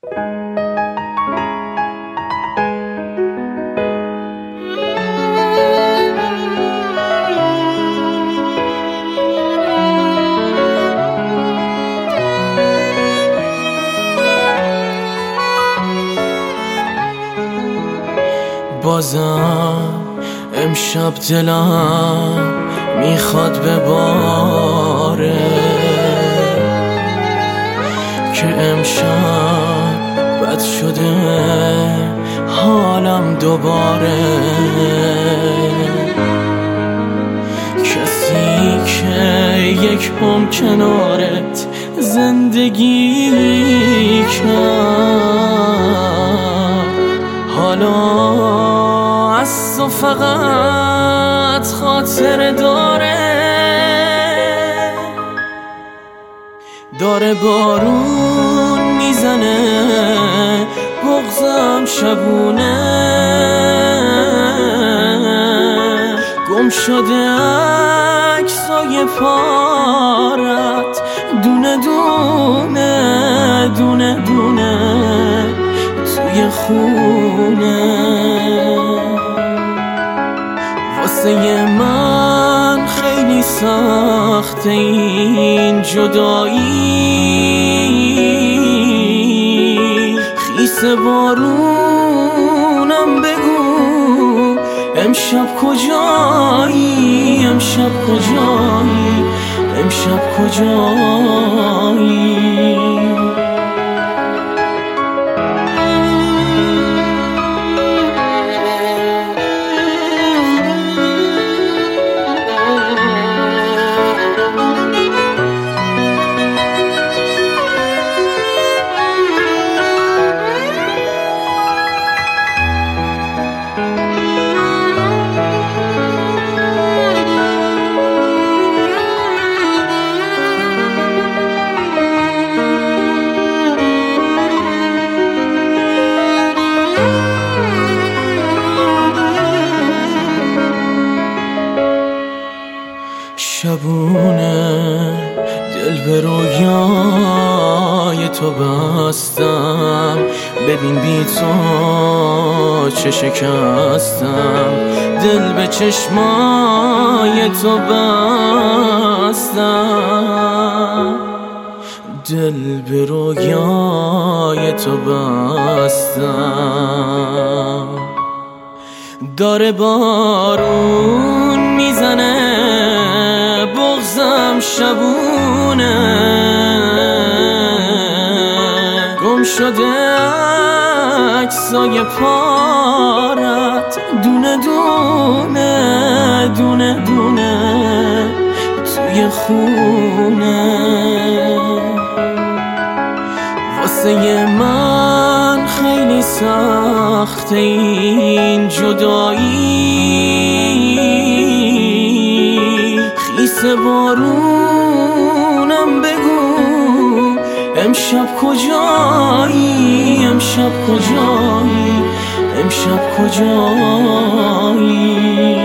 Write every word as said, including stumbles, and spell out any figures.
بازم امشب دلم میخواد بباره که امشب بد شده حالم دوباره. کسی که یک هم کنارت زندگی کرد حالا از تو فقط خاطر داره. داره بارون میزنه بغضم شبونه، گم شده عکسای پارت دونه دونه دونه دونه توی خونه. واسه من خیلی سخته این جدایی، خیس بارونم بگو امشب کجایی، امشب کجایی، امشب کجایی. شبونه دل به رویای تو بستم، ببین بی تو چه شکستم. دل به چشمای تو بستم، دل به رویای تو بستم. داره بارون میزنه بغضم شبونه، گم شده عکسای پارت دونه دونه دونه دونه توی خونه. واسه من خیلی سخته این جدایی، خیس بارونم بگو امشب کجایی، امشب کجایی، امشب کجایی.